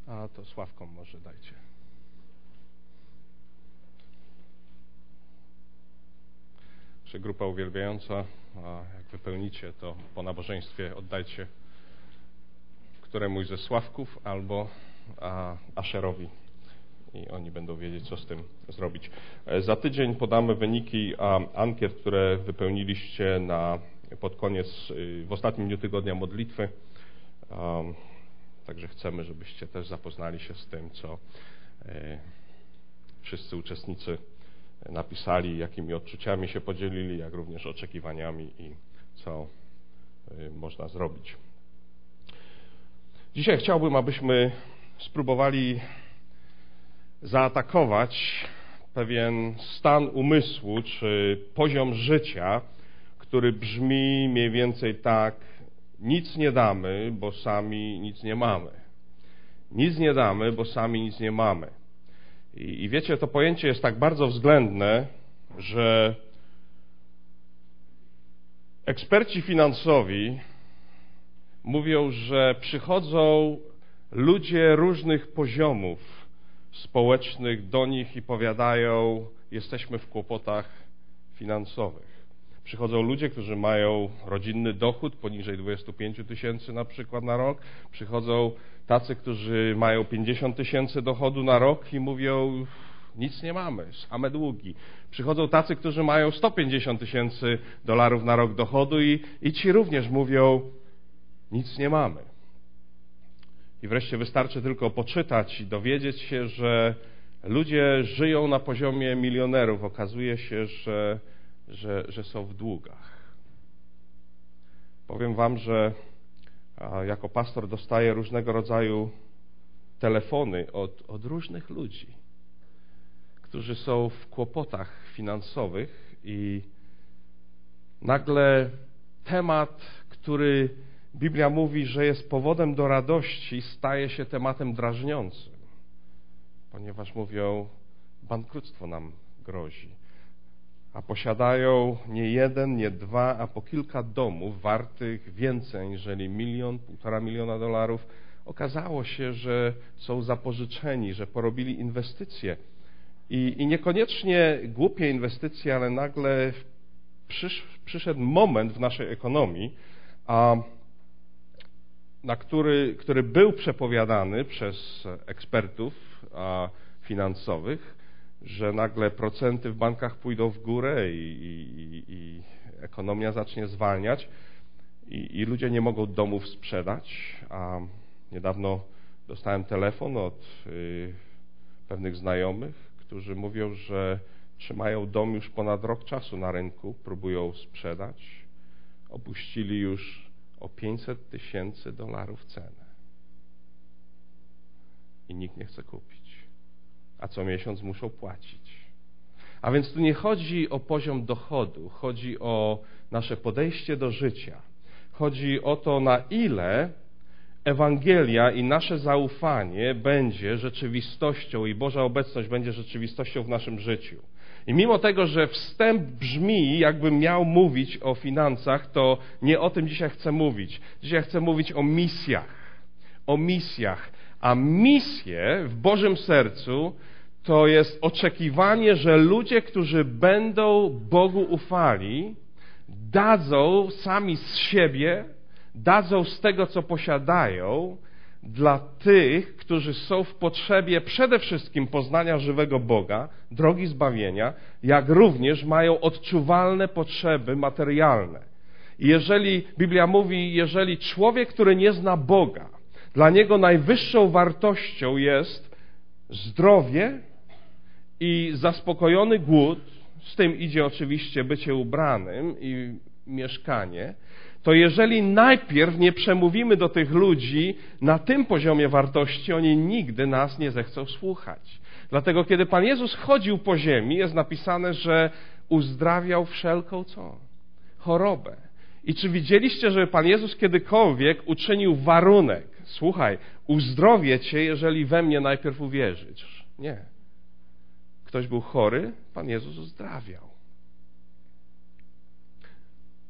A to Sławkom może dajcie. Czy grupa uwielbiająca, a jak wypełnicie, to po nabożeństwie oddajcie któremuś ze Sławków albo Aszerowi i oni będą wiedzieć, co z tym zrobić. Za tydzień podamy wyniki ankiet, które wypełniliście pod koniec, w ostatnim dniu tygodnia modlitwy. Także chcemy, żebyście też zapoznali się z tym, co wszyscy uczestnicy napisali, jakimi odczuciami się podzielili, jak również oczekiwaniami i co można zrobić. Dzisiaj chciałbym, abyśmy spróbowali zaatakować pewien stan umysłu czy poziom życia, który brzmi mniej więcej tak: nic nie damy, bo sami nic nie mamy. Nic nie damy, bo sami nic nie mamy. I wiecie, to pojęcie jest tak bardzo względne, że eksperci finansowi mówią, że przychodzą ludzie różnych poziomów społecznych do nich i powiadają: jesteśmy w kłopotach finansowych. Przychodzą ludzie, którzy mają rodzinny dochód poniżej 25 000 na przykład na rok. Przychodzą tacy, którzy mają 50 000 dochodu na rok i mówią: nic nie mamy, same długi. Przychodzą tacy, którzy mają 150 000 dolarów na rok dochodu i ci również mówią: nic nie mamy. I wreszcie wystarczy tylko poczytać i dowiedzieć się, że ludzie żyją na poziomie milionerów. Okazuje się, że są w długach. Powiem wam, że jako pastor dostaję różnego rodzaju telefony od różnych ludzi, którzy są w kłopotach finansowych i nagle temat, który Biblia mówi, że jest powodem do radości, staje się tematem drażniącym, ponieważ mówią: bankructwo nam grozi. A posiadają nie jeden, nie dwa, a po kilka domów wartych więcej niżeli 1, 1,5 miliona dolarów. Okazało się, że są zapożyczeni, że porobili inwestycje. I niekoniecznie głupie inwestycje, ale nagle przyszedł moment w naszej ekonomii, który był przepowiadany przez ekspertów finansowych, że nagle procenty w bankach pójdą w górę i ekonomia zacznie zwalniać i ludzie nie mogą domów sprzedać. A niedawno dostałem telefon od pewnych znajomych, którzy mówią, że trzymają dom już ponad rok czasu na rynku, próbują sprzedać. Opuścili już o 500 000 dolarów cenę i nikt nie chce kupić, a co miesiąc muszą płacić. A więc tu nie chodzi o poziom dochodu, chodzi o nasze podejście do życia. Chodzi o to, na ile Ewangelia i nasze zaufanie będzie rzeczywistością i Boża obecność będzie rzeczywistością w naszym życiu. I mimo tego, że wstęp brzmi, jakbym miał mówić o finansach, to nie o tym dzisiaj chcę mówić. Dzisiaj chcę mówić o misjach. O misjach. A misje w Bożym sercu to jest oczekiwanie, że ludzie, którzy będą Bogu ufali, dadzą sami z siebie, dadzą z tego, co posiadają, dla tych, którzy są w potrzebie przede wszystkim poznania żywego Boga, drogi zbawienia, jak również mają odczuwalne potrzeby materialne. I jeżeli Biblia mówi, jeżeli człowiek, który nie zna Boga, dla niego najwyższą wartością jest zdrowie i zaspokojony głód, z tym idzie oczywiście bycie ubranym i mieszkanie, to jeżeli najpierw nie przemówimy do tych ludzi na tym poziomie wartości, oni nigdy nas nie zechcą słuchać. Dlatego kiedy Pan Jezus chodził po ziemi, jest napisane, że uzdrawiał wszelką chorobę. I czy widzieliście, że Pan Jezus kiedykolwiek uczynił warunek: słuchaj, uzdrowię cię, jeżeli we mnie najpierw uwierzysz? Nie. Ktoś był chory, Pan Jezus uzdrawiał.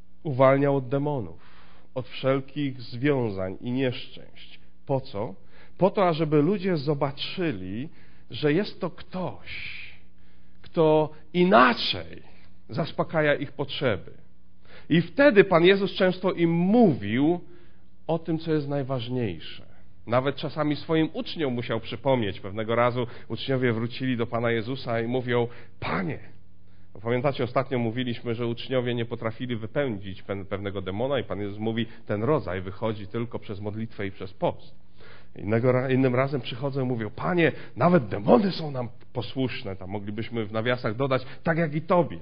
Uwalniał od demonów, od wszelkich związań i nieszczęść. Po co? po to, ażeby ludzie zobaczyli, że jest to ktoś, kto inaczej zaspokaja ich potrzeby. I wtedy Pan Jezus często im mówił o tym, co jest najważniejsze. Nawet czasami swoim uczniom musiał przypomnieć. Pewnego razu uczniowie wrócili do Pana Jezusa i mówią: Panie, pamiętacie, ostatnio mówiliśmy, że uczniowie nie potrafili wypędzić pewnego demona i Pan Jezus mówi, ten rodzaj wychodzi tylko przez modlitwę i przez post. Innym razem przychodzą i mówią: Panie, nawet demony są nam posłuszne. Tam moglibyśmy w nawiasach dodać, tak jak i Tobie.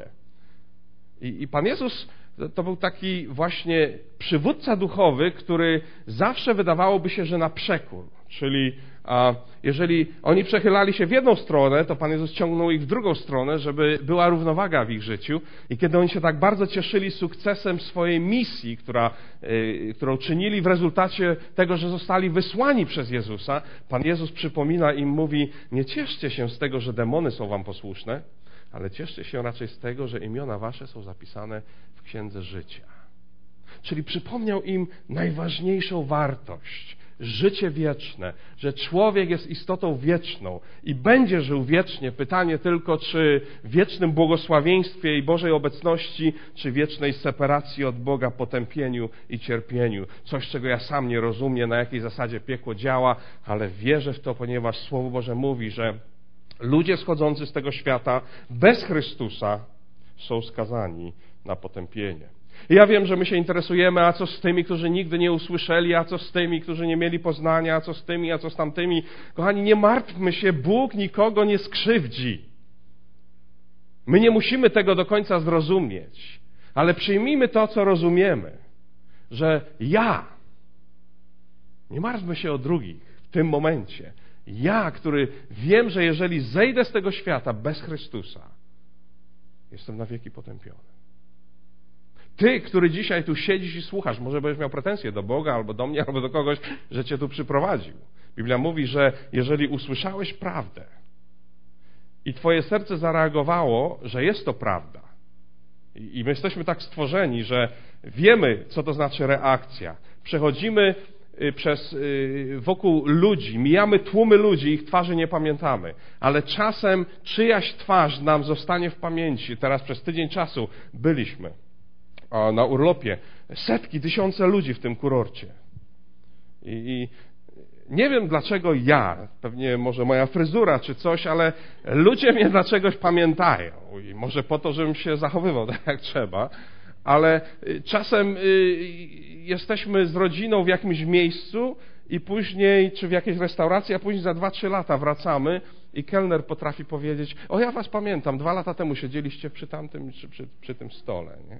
I Pan Jezus to był taki właśnie przywódca duchowy, który zawsze wydawałoby się, że na przekór. Czyli jeżeli oni przechylali się w jedną stronę, to Pan Jezus ciągnął ich w drugą stronę, żeby była równowaga w ich życiu. I kiedy oni się tak bardzo cieszyli sukcesem swojej misji, którą czynili w rezultacie tego, że zostali wysłani przez Jezusa, Pan Jezus przypomina im, mówi: nie cieszcie się z tego, że demony są wam posłuszne, ale cieszcie się raczej z tego, że imiona wasze są zapisane w Księdze Życia. Czyli przypomniał im najważniejszą wartość, życie wieczne, że człowiek jest istotą wieczną i będzie żył wiecznie. Pytanie tylko, czy w wiecznym błogosławieństwie i Bożej obecności, czy wiecznej separacji od Boga, potępieniu i cierpieniu. Coś, czego ja sam nie rozumiem, na jakiej zasadzie piekło działa, ale wierzę w to, ponieważ Słowo Boże mówi, że ludzie schodzący z tego świata bez Chrystusa są skazani na potępienie. I ja wiem, że my się interesujemy, a co z tymi, którzy nigdy nie usłyszeli, a co z tymi, którzy nie mieli poznania, a co z tymi, a co z tamtymi. Kochani, nie martwmy się, Bóg nikogo nie skrzywdzi. My nie musimy tego do końca zrozumieć, ale przyjmijmy to, co rozumiemy, że ja, nie martwmy się o drugich w tym momencie, ja, który wiem, że jeżeli zejdę z tego świata bez Chrystusa, jestem na wieki potępiony. Ty, który dzisiaj tu siedzisz i słuchasz, może będziesz miał pretensje do Boga, albo do mnie, albo do kogoś, że cię tu przyprowadził. Biblia mówi, że jeżeli usłyszałeś prawdę i twoje serce zareagowało, że jest to prawda, i my jesteśmy tak stworzeni, że wiemy, co to znaczy reakcja. Przechodzimy wokół ludzi, mijamy tłumy ludzi, ich twarzy nie pamiętamy, ale czasem czyjaś twarz nam zostanie w pamięci. Teraz przez tydzień czasu byliśmy na urlopie, setki, tysiące ludzi w tym kurorcie. I nie wiem dlaczego ja, pewnie może moja fryzura czy coś, ale ludzie mnie dla czegoś pamiętają. I może po to, żebym się zachowywał tak jak trzeba, ale czasem jesteśmy z rodziną w jakimś miejscu i później, czy w jakiejś restauracji, a później za 2-3 lata wracamy i kelner potrafi powiedzieć: o, ja was pamiętam, 2 lata temu siedzieliście przy tamtym, czy przy tym stole, nie?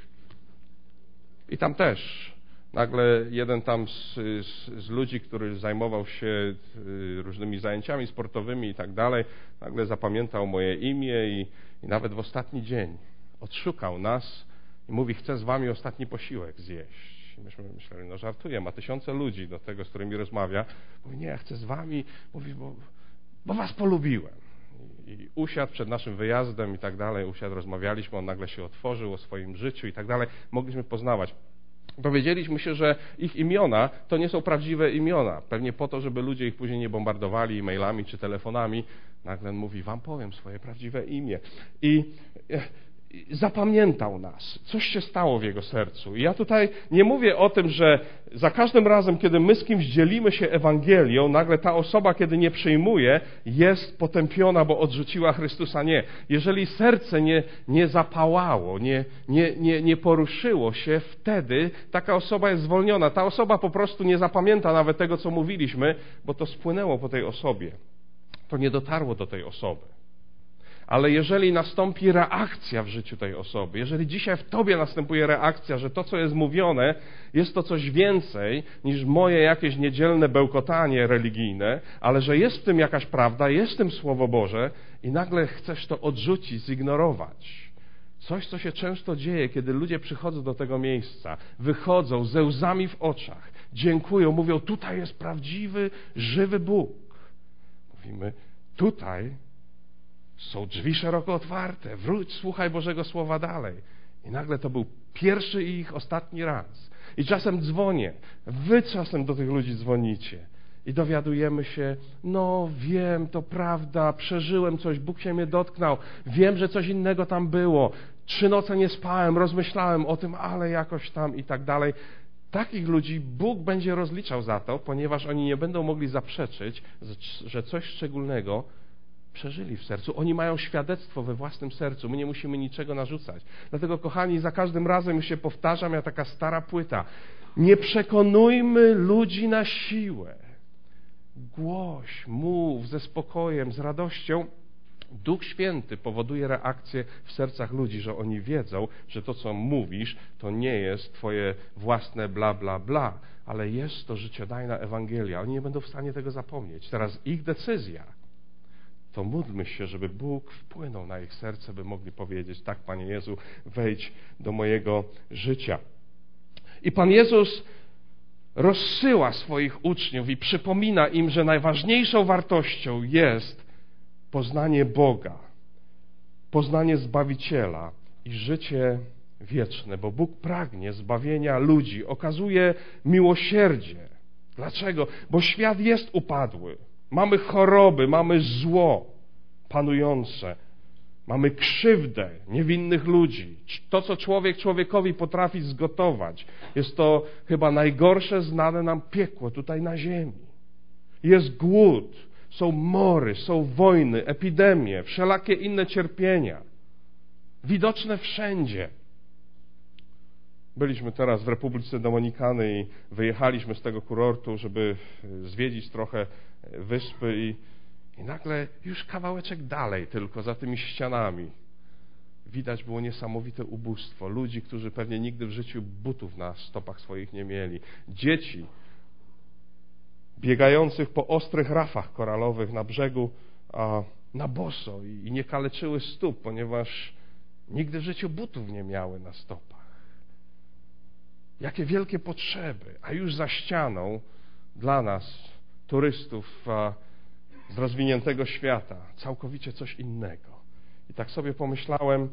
I tam też nagle jeden tam z ludzi, który zajmował się różnymi zajęciami sportowymi i tak dalej, nagle zapamiętał moje imię i nawet w ostatni dzień odszukał nas i mówi: chcę z wami ostatni posiłek zjeść. I myśmy myśleli, no żartuję, ma tysiące ludzi do tego, z którymi rozmawia. Mówi: nie, ja chcę z wami, mówi, bo was polubiłem. I usiadł przed naszym wyjazdem i tak dalej, rozmawialiśmy, on nagle się otworzył o swoim życiu i tak dalej. Mogliśmy poznawać. Dowiedzieliśmy się, że ich imiona to nie są prawdziwe imiona. Pewnie po to, żeby ludzie ich później nie bombardowali e-mailami czy telefonami. Nagle on mówi: wam powiem swoje prawdziwe imię. I zapamiętał nas. Coś się stało w jego sercu. I ja tutaj nie mówię o tym, że za każdym razem, kiedy my z kimś dzielimy się Ewangelią, nagle ta osoba, kiedy nie przyjmuje, jest potępiona, bo odrzuciła Chrystusa. Nie. Jeżeli serce nie zapałało, nie poruszyło się, wtedy taka osoba jest zwolniona. Ta osoba po prostu nie zapamięta nawet tego, co mówiliśmy, bo to spłynęło po tej osobie. To nie dotarło do tej osoby. Ale jeżeli nastąpi reakcja w życiu tej osoby, jeżeli dzisiaj w tobie następuje reakcja, że to, co jest mówione, jest to coś więcej niż moje jakieś niedzielne bełkotanie religijne, ale że jest w tym jakaś prawda, jest w tym Słowo Boże i nagle chcesz to odrzucić, zignorować. Coś, co się często dzieje, kiedy ludzie przychodzą do tego miejsca, wychodzą ze łzami w oczach, dziękują, mówią: tutaj jest prawdziwy, żywy Bóg. Mówimy: tutaj są drzwi szeroko otwarte, wróć, słuchaj Bożego Słowa dalej. I nagle to był pierwszy i ich ostatni raz. I czasem dzwonię, wy czasem do tych ludzi dzwonicie. i dowiadujemy się, no wiem, to prawda, przeżyłem coś, Bóg się mnie dotknął, wiem, że coś innego tam było, 3 noce nie spałem, rozmyślałem o tym, ale jakoś tam i tak dalej. Takich ludzi Bóg będzie rozliczał za to, ponieważ oni nie będą mogli zaprzeczyć, że coś szczególnego przeżyli w sercu. Oni mają świadectwo we własnym sercu. My nie musimy niczego narzucać. Dlatego, kochani, za każdym razem już się powtarzam, jak taka stara płyta. Nie przekonujmy ludzi na siłę. Głoś, mów ze spokojem, z radością. Duch Święty powoduje reakcję w sercach ludzi, że oni wiedzą, że to, co mówisz, to nie jest twoje własne bla, bla, bla, ale jest to życiodajna Ewangelia. Oni nie będą w stanie tego zapomnieć. Teraz ich decyzja. To módlmy się, żeby Bóg wpłynął na ich serce, by mogli powiedzieć, tak, Panie Jezu, wejdź do mojego życia. I Pan Jezus rozsyła swoich uczniów i przypomina im, że najważniejszą wartością jest poznanie Boga, poznanie Zbawiciela i życie wieczne, bo Bóg pragnie zbawienia ludzi, okazuje miłosierdzie. Dlaczego? Bo świat jest upadły. Mamy choroby, mamy zło panujące, mamy krzywdę niewinnych ludzi. To, co człowiek człowiekowi potrafi zgotować, jest to chyba najgorsze znane nam piekło tutaj na ziemi. Jest głód, są mory, są wojny, epidemie, wszelakie inne cierpienia. Widoczne wszędzie. Byliśmy teraz w Republice Dominikany i wyjechaliśmy z tego kurortu, żeby zwiedzić trochę wyspy i nagle już kawałeczek dalej tylko za tymi ścianami widać było niesamowite ubóstwo. Ludzi, którzy pewnie nigdy w życiu butów na stopach swoich nie mieli. Dzieci biegających po ostrych rafach koralowych na brzegu na boso i nie kaleczyły stóp, ponieważ nigdy w życiu butów nie miały na stopach. Jakie wielkie potrzeby, a już za ścianą dla nas, turystów z rozwiniętego świata, całkowicie coś innego. I tak sobie pomyślałem,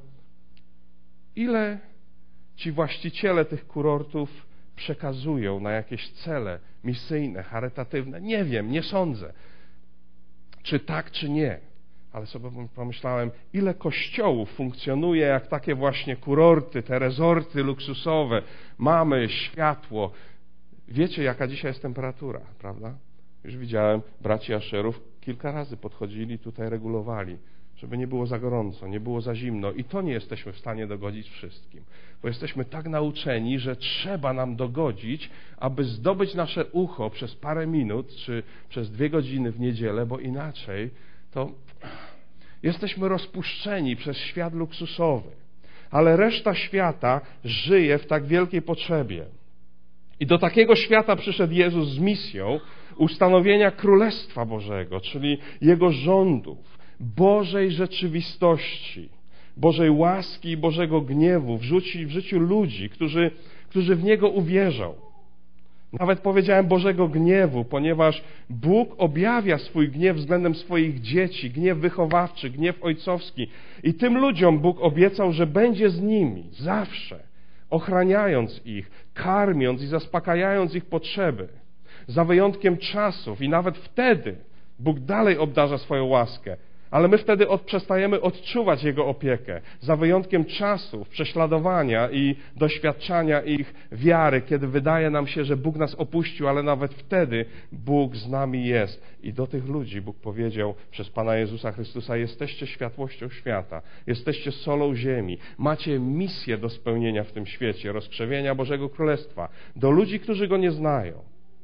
ile ci właściciele tych kurortów przekazują na jakieś cele misyjne, charytatywne. Nie wiem, nie sądzę, czy tak, czy nie. Ale sobie pomyślałem, ile kościołów funkcjonuje jak takie właśnie kurorty, te rezorty luksusowe. Mamy światło. Wiecie, jaka dzisiaj jest temperatura, prawda? Już widziałem, braci Asherów kilka razy podchodzili, tutaj regulowali, żeby nie było za gorąco, nie było za zimno. I to nie jesteśmy w stanie dogodzić wszystkim. Bo jesteśmy tak nauczeni, że trzeba nam dogodzić, aby zdobyć nasze ucho przez parę minut, czy przez 2 godziny w niedzielę, bo inaczej to jesteśmy rozpuszczeni przez świat luksusowy. Ale reszta świata żyje w tak wielkiej potrzebie. I do takiego świata przyszedł Jezus z misją ustanowienia Królestwa Bożego, czyli Jego rządów, Bożej rzeczywistości, Bożej łaski i Bożego gniewu w życiu ludzi, którzy w Niego uwierzą. Nawet powiedziałem Bożego gniewu, ponieważ Bóg objawia swój gniew względem swoich dzieci, gniew wychowawczy, gniew ojcowski. I tym ludziom Bóg obiecał, że będzie z nimi zawsze, ochraniając ich, karmiąc i zaspokajając ich potrzeby. Za wyjątkiem czasów i nawet wtedy Bóg dalej obdarza swoją łaskę, ale my wtedy przestajemy odczuwać Jego opiekę. Za wyjątkiem czasów, prześladowania i doświadczania ich wiary, kiedy wydaje nam się, że Bóg nas opuścił, ale nawet wtedy Bóg z nami jest. I do tych ludzi Bóg powiedział przez Pana Jezusa Chrystusa: jesteście światłością świata, jesteście solą ziemi, macie misję do spełnienia w tym świecie, rozkrzewienia Bożego Królestwa, do ludzi, którzy Go nie znają.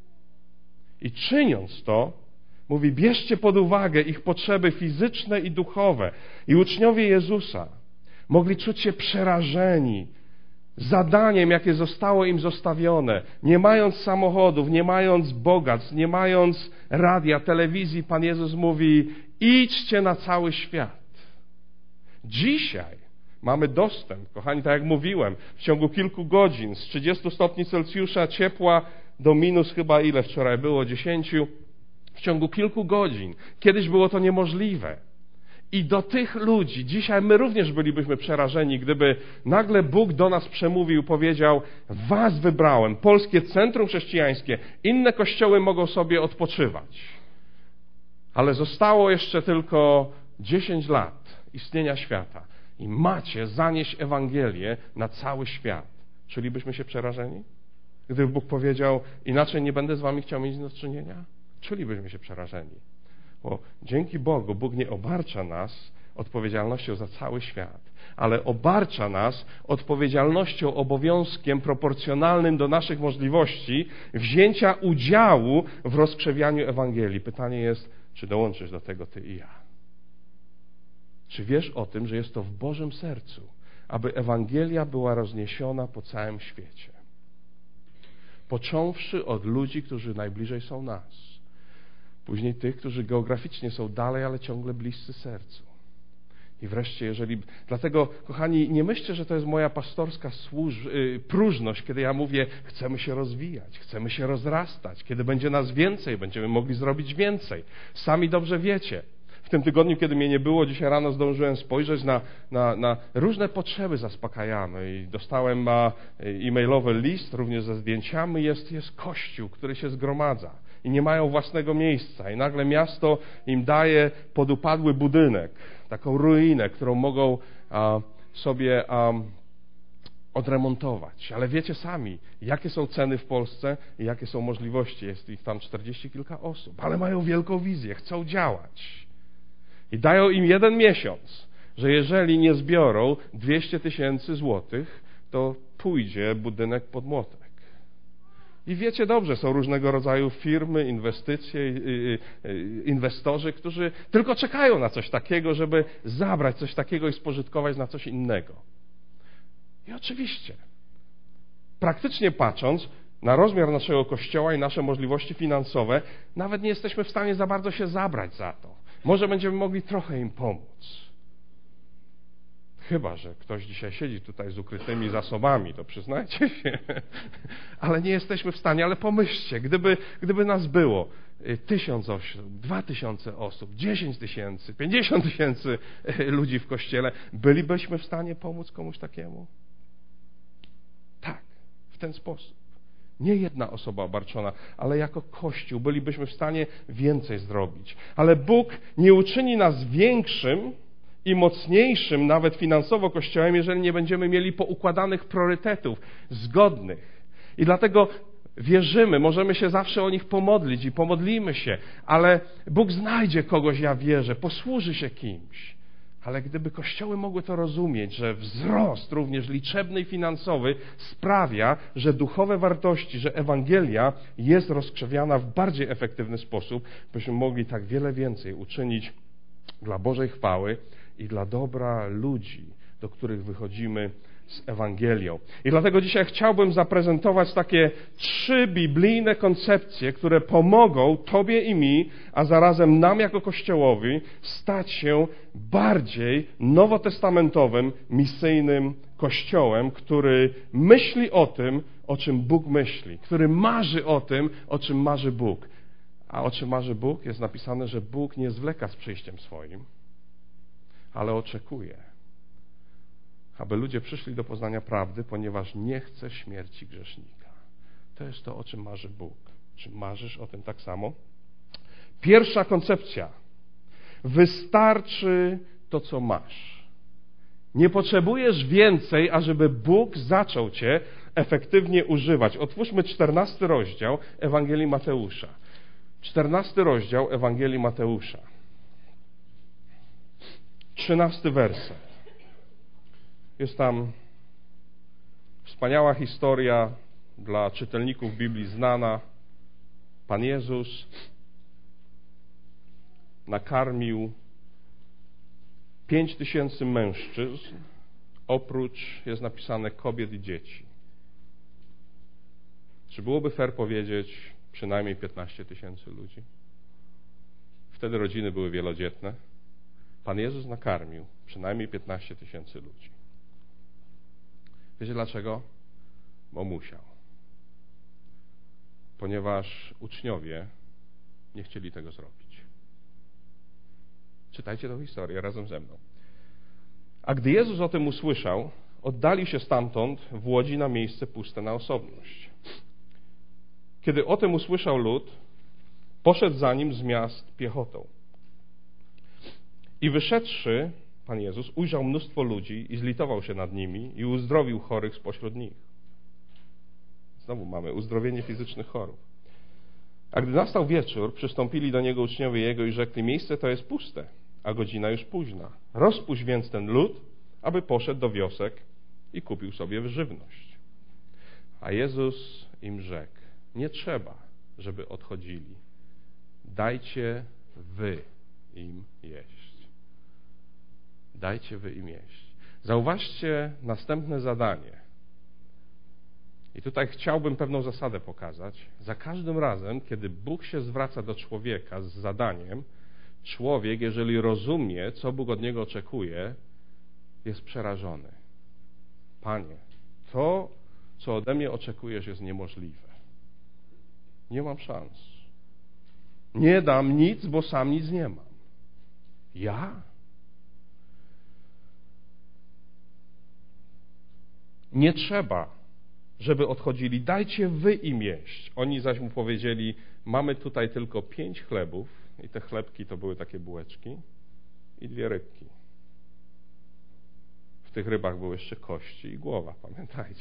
I czyniąc to, mówi, bierzcie pod uwagę ich potrzeby fizyczne i duchowe. I uczniowie Jezusa mogli czuć się przerażeni zadaniem, jakie zostało im zostawione. Nie mając samochodów, nie mając bogactw, nie mając radia, telewizji, Pan Jezus mówi, idźcie na cały świat. Dzisiaj mamy dostęp, kochani, tak jak mówiłem, w ciągu kilku godzin z 30 stopni Celsjusza ciepła do minus chyba ile wczoraj było, 10, w ciągu kilku godzin. Kiedyś było to niemożliwe. I do tych ludzi, dzisiaj my również bylibyśmy przerażeni, gdyby nagle Bóg do nas przemówił, powiedział: was wybrałem, Polskie Centrum Chrześcijańskie, inne kościoły mogą sobie odpoczywać. Ale zostało jeszcze tylko 10 lat istnienia świata i macie zanieść Ewangelię na cały świat. Czulibyśmy się przerażeni? Gdyby Bóg powiedział: inaczej nie będę z wami chciał mieć do czynienia? Czulibyśmy się przerażeni. Bo dzięki Bogu Bóg nie obarcza nas odpowiedzialnością za cały świat, ale obarcza nas odpowiedzialnością, obowiązkiem proporcjonalnym do naszych możliwości wzięcia udziału w rozkrzewianiu Ewangelii. Pytanie jest, czy dołączysz do tego ty i ja? Czy wiesz o tym, że jest to w Bożym sercu, aby Ewangelia była rozniesiona po całym świecie? Począwszy od ludzi, którzy najbliżej są nas. Później tych, którzy geograficznie są dalej, ale ciągle bliscy sercu. I wreszcie, dlatego, kochani, nie myślcie, że to jest moja pastorska próżność, kiedy ja mówię: chcemy się rozwijać, chcemy się rozrastać. Kiedy będzie nas więcej, będziemy mogli zrobić więcej. Sami dobrze wiecie. W tym tygodniu, kiedy mnie nie było, dzisiaj rano zdążyłem spojrzeć na różne potrzeby zaspokajane i dostałem e-mailowy list, również ze zdjęciami. Jest kościół, który się zgromadza i nie mają własnego miejsca i nagle miasto im daje podupadły budynek, taką ruinę, którą mogą sobie odremontować. Ale wiecie sami, jakie są ceny w Polsce i jakie są możliwości. Jest ich tam 40 kilka osób, ale mają wielką wizję, chcą działać. I dają im 1 miesiąc, że jeżeli nie zbiorą 200 000 złotych, to pójdzie budynek pod młotek. I wiecie dobrze, są różnego rodzaju firmy, inwestorzy, którzy tylko czekają na coś takiego, żeby zabrać coś takiego i spożytkować na coś innego. I oczywiście, praktycznie patrząc na rozmiar naszego kościoła i nasze możliwości finansowe, nawet nie jesteśmy w stanie za bardzo się zabrać za to. Może będziemy mogli trochę im pomóc. Chyba że ktoś dzisiaj siedzi tutaj z ukrytymi zasobami, to przyznajcie się. Ale nie jesteśmy w stanie, ale pomyślcie, gdyby nas było 1000 osób, 2000 osób, 10 000, 50 000 ludzi w kościele, bylibyśmy w stanie pomóc komuś takiemu? Tak, w ten sposób. Nie jedna osoba obarczona, ale jako Kościół bylibyśmy w stanie więcej zrobić. Ale Bóg nie uczyni nas większym i mocniejszym, nawet finansowo, Kościołem, jeżeli nie będziemy mieli poukładanych priorytetów, zgodnych. I dlatego wierzymy, możemy się zawsze o nich pomodlić i pomodlimy się, ale Bóg znajdzie kogoś, ja wierzę, posłuży się kimś. Ale gdyby kościoły mogły to rozumieć, że wzrost również liczebny i finansowy sprawia, że duchowe wartości, że Ewangelia jest rozkrzewiana w bardziej efektywny sposób, byśmy mogli tak wiele więcej uczynić dla Bożej chwały i dla dobra ludzi, do których wychodzimy z Ewangelią. I dlatego dzisiaj chciałbym zaprezentować takie 3 biblijne koncepcje, które pomogą Tobie i mi, a zarazem nam jako Kościołowi stać się bardziej nowotestamentowym, misyjnym Kościołem, który myśli o tym, o czym Bóg myśli, który marzy o tym, o czym marzy Bóg. A o czym marzy Bóg? Jest napisane, że Bóg nie zwleka z przyjściem swoim, ale oczekuje, aby ludzie przyszli do poznania prawdy, ponieważ nie chce śmierci grzesznika. To jest to, o czym marzy Bóg. Czy marzysz o tym tak samo? Pierwsza koncepcja. Wystarczy to, co masz. Nie potrzebujesz więcej, ażeby Bóg zaczął Cię efektywnie używać. Otwórzmy 14 rozdział Ewangelii Mateusza. 14 rozdział Ewangelii Mateusza. 13 werset. Jest tam wspaniała historia dla czytelników Biblii znana. Pan Jezus nakarmił 5000 mężczyzn, oprócz, jest napisane, kobiet i dzieci. Czy byłoby fair powiedzieć przynajmniej 15 000 ludzi? Wtedy rodziny były wielodzietne. Pan Jezus nakarmił przynajmniej 15 000 ludzi. Wiecie dlaczego? Bo musiał. Ponieważ uczniowie nie chcieli tego zrobić. Czytajcie tę historię razem ze mną. A gdy Jezus o tym usłyszał, oddalił się stamtąd w łodzi na miejsce puste na osobność. Kiedy o tym usłyszał lud, poszedł za nim z miast piechotą. I wyszedłszy, Pan Jezus ujrzał mnóstwo ludzi i zlitował się nad nimi i uzdrowił chorych spośród nich. Znowu mamy uzdrowienie fizycznych chorób. A gdy nastał wieczór, przystąpili do Niego uczniowie Jego i rzekli: miejsce to jest puste, a godzina już późna. Rozpuść więc ten lud, aby poszedł do wiosek i kupił sobie żywność. A Jezus im rzekł: nie trzeba, żeby odchodzili. Dajcie wy im jeść. Dajcie wy im jeść. Zauważcie następne zadanie. I tutaj chciałbym pewną zasadę pokazać. Za każdym razem, kiedy Bóg się zwraca do człowieka z zadaniem, człowiek, jeżeli rozumie, co Bóg od niego oczekuje, jest przerażony. Panie, to, co ode mnie oczekujesz, jest niemożliwe. Nie mam szans. Nie dam nic, bo sam nic nie mam. Ja? Nie trzeba, żeby odchodzili. Dajcie wy im jeść. Oni zaś mu powiedzieli: mamy tutaj tylko 5 chlebów i te chlebki to były takie bułeczki i 2 rybki. W tych rybach były jeszcze kości i głowa, pamiętajcie.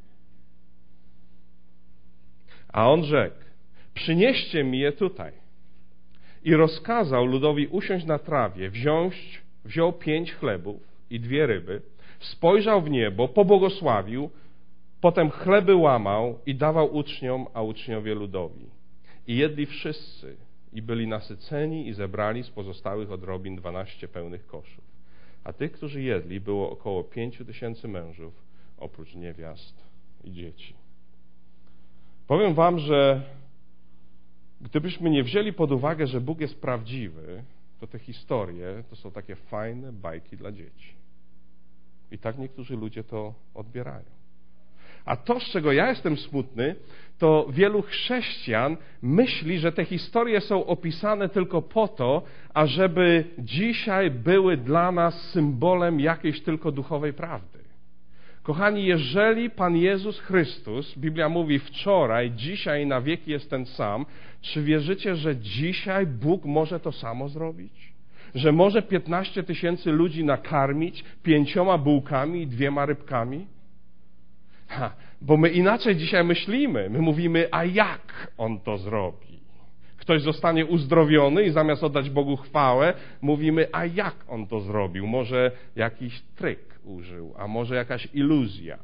A on rzekł: przynieście mi je tutaj. I rozkazał ludowi usiąść na trawie, wziął 5 chlebów i 2 ryby, spojrzał w niebo, pobłogosławił, potem chleby łamał i dawał uczniom, a uczniowie ludowi. I jedli wszyscy i byli nasyceni i zebrali z pozostałych odrobin 12 pełnych koszów. A tych, którzy jedli, było około 5000 mężów, oprócz niewiast i dzieci. Powiem wam, że gdybyśmy nie wzięli pod uwagę, że Bóg jest prawdziwy, to te historie to są takie fajne bajki dla dzieci. I tak niektórzy ludzie to odbierają. A to, z czego ja jestem smutny, to wielu chrześcijan myśli, że te historie są opisane tylko po to, ażeby dzisiaj były dla nas symbolem jakiejś tylko duchowej prawdy. Kochani, jeżeli Pan Jezus Chrystus, Biblia mówi wczoraj, dzisiaj i na wieki jest ten sam, czy wierzycie, że dzisiaj Bóg może to samo zrobić? Że może 15 000 ludzi nakarmić 5 bułkami i 2 rybkami? Bo my inaczej dzisiaj myślimy. My mówimy: a jak On to zrobi? Ktoś zostanie uzdrowiony i zamiast oddać Bogu chwałę, mówimy: a jak On to zrobił? Może jakiś tryk użył, a może jakaś iluzja.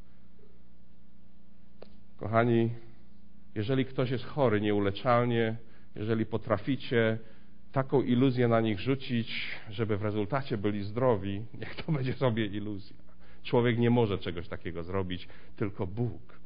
Kochani, jeżeli ktoś jest chory nieuleczalnie, jeżeli potraficie taką iluzję na nich rzucić, żeby w rezultacie byli zdrowi, niech to będzie sobie iluzja. Człowiek nie może czegoś takiego zrobić, tylko Bóg.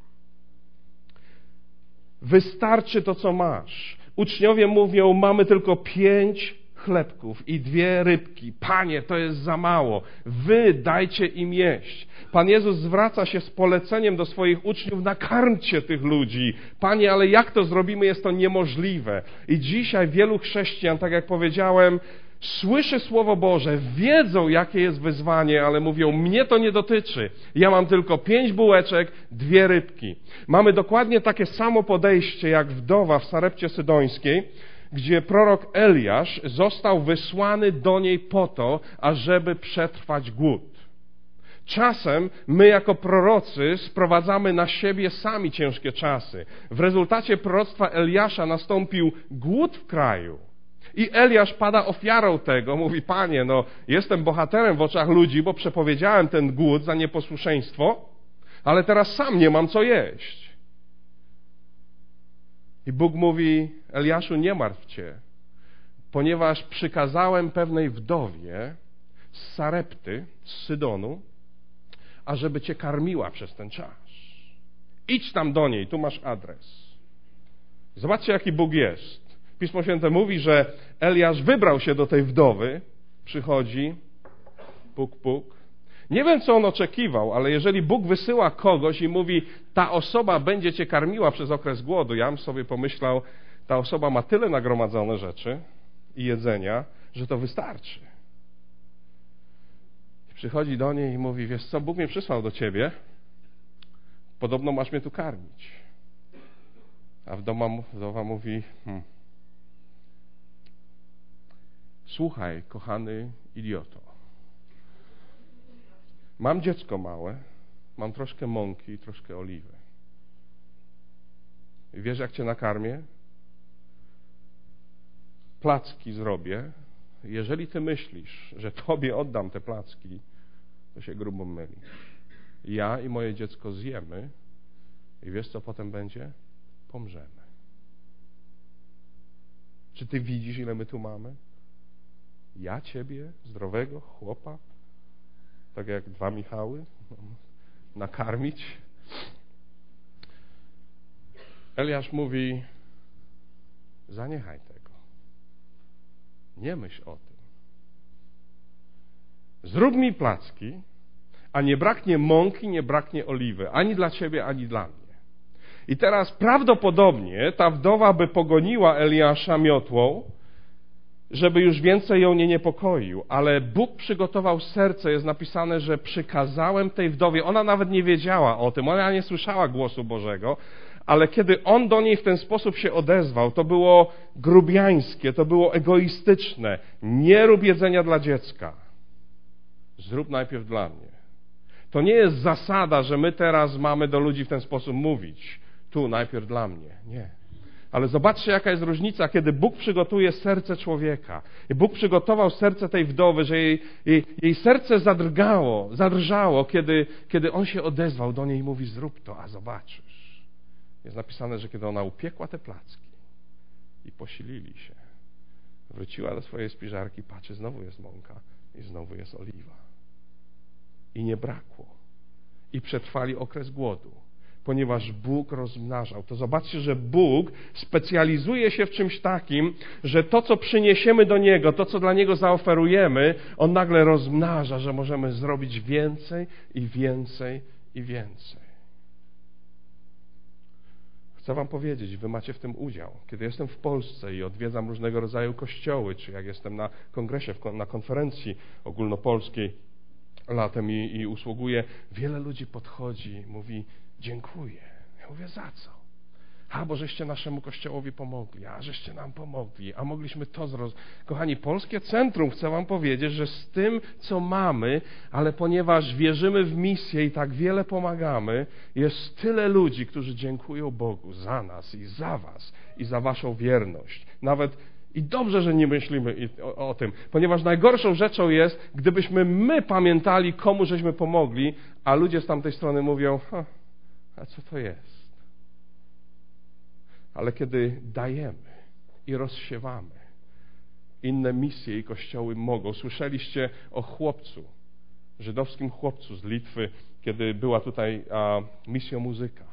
Wystarczy to, co masz. Uczniowie mówią: mamy tylko 5 chlebków i 2 rybki. Panie, to jest za mało. Wy dajcie im jeść. Pan Jezus zwraca się z poleceniem do swoich uczniów: nakarmcie tych ludzi. Panie, ale jak to zrobimy? Jest to niemożliwe. I dzisiaj wielu chrześcijan, tak jak powiedziałem, słyszy Słowo Boże, wiedzą, jakie jest wyzwanie, ale mówią: mnie to nie dotyczy. Ja mam tylko 5 bułeczek, 2 rybki. Mamy dokładnie takie samo podejście jak wdowa w Sarepcie Sydońskiej, gdzie prorok Eliasz został wysłany do niej po to, ażeby przetrwać głód. Czasem my jako prorocy sprowadzamy na siebie sami ciężkie czasy. W rezultacie proroctwa Eliasza nastąpił głód w kraju. I Eliasz pada ofiarą tego, mówi: Panie, jestem bohaterem w oczach ludzi, bo przepowiedziałem ten głód za nieposłuszeństwo, ale teraz sam nie mam co jeść. I Bóg mówi: Eliaszu, nie martw się, ponieważ przykazałem pewnej wdowie z Sarepty, z Sydonu, ażeby cię karmiła przez ten czas. Idź tam do niej, tu masz adres. Zobaczcie, jaki Bóg jest. Pismo Święte mówi, że Eliasz wybrał się do tej wdowy, przychodzi, puk, puk. Nie wiem, co on oczekiwał, ale jeżeli Bóg wysyła kogoś i mówi: ta osoba będzie cię karmiła przez okres głodu, ja bym sobie pomyślał: ta osoba ma tyle nagromadzone rzeczy i jedzenia, że to wystarczy. I przychodzi do niej i mówi, wiesz co, Bóg mnie przysłał do ciebie, podobno masz mnie tu karmić. A wdowa mówi, słuchaj, kochany idioto, mam dziecko małe, mam troszkę mąki i troszkę oliwy. I wiesz, jak cię nakarmię? Placki zrobię. Jeżeli ty myślisz, że tobie oddam te placki, to się grubo myli. Ja i moje dziecko zjemy i wiesz, co potem będzie? Pomrzemy. Czy ty widzisz, ile my tu mamy? Ja ciebie, zdrowego chłopa, tak jak 2 Michały, nakarmić? Eliasz mówi, zaniechaj tego. Nie myśl o tym. Zrób mi placki, a nie braknie mąki, nie braknie oliwy, ani dla ciebie, ani dla mnie. I teraz prawdopodobnie ta wdowa by pogoniła Eliasza miotłą, żeby już więcej ją nie niepokoił, ale Bóg przygotował serce, jest napisane, że przykazałem tej wdowie, ona nawet nie wiedziała o tym, ona nie słyszała głosu Bożego, ale kiedy on do niej w ten sposób się odezwał, to było grubiańskie, to było egoistyczne. Nie rób jedzenia dla dziecka. Zrób najpierw dla mnie. To nie jest zasada, że my teraz mamy do ludzi w ten sposób mówić. Tu najpierw dla mnie. Nie. Ale zobaczcie, jaka jest różnica, kiedy Bóg przygotuje serce człowieka. I Bóg przygotował serce tej wdowy, że jej serce zadrżało, kiedy on się odezwał do niej i mówi, zrób to, a zobaczysz. Jest napisane, że kiedy ona upiekła te placki i posilili się, wróciła do swojej spiżarki, patrzy, znowu jest mąka i znowu jest oliwa. I nie brakło. I przetrwali okres głodu, ponieważ Bóg rozmnażał. To zobaczcie, że Bóg specjalizuje się w czymś takim, że to, co przyniesiemy do Niego, to, co dla Niego zaoferujemy, On nagle rozmnaża, że możemy zrobić więcej i więcej i więcej. Chcę wam powiedzieć, wy macie w tym udział. Kiedy jestem w Polsce i odwiedzam różnego rodzaju kościoły, czy jak jestem na kongresie, na konferencji ogólnopolskiej latem i usługuję, wiele ludzi podchodzi i mówi, dziękuję. Ja mówię, za co? Bo żeście naszemu kościołowi pomogli, żeście nam pomogli, a mogliśmy to zrobić. Kochani, Polskie Centrum, chcę wam powiedzieć, że z tym, co mamy, ale ponieważ wierzymy w misję i tak wiele pomagamy, jest tyle ludzi, którzy dziękują Bogu za nas i za was i za waszą wierność. Nawet i dobrze, że nie myślimy o tym, ponieważ najgorszą rzeczą jest, gdybyśmy my pamiętali, komu żeśmy pomogli, a ludzie z tamtej strony mówią, a co to jest? Ale kiedy dajemy i rozsiewamy, inne misje i kościoły mogą. Słyszeliście o chłopcu, żydowskim chłopcu z Litwy, kiedy była tutaj misja muzyka.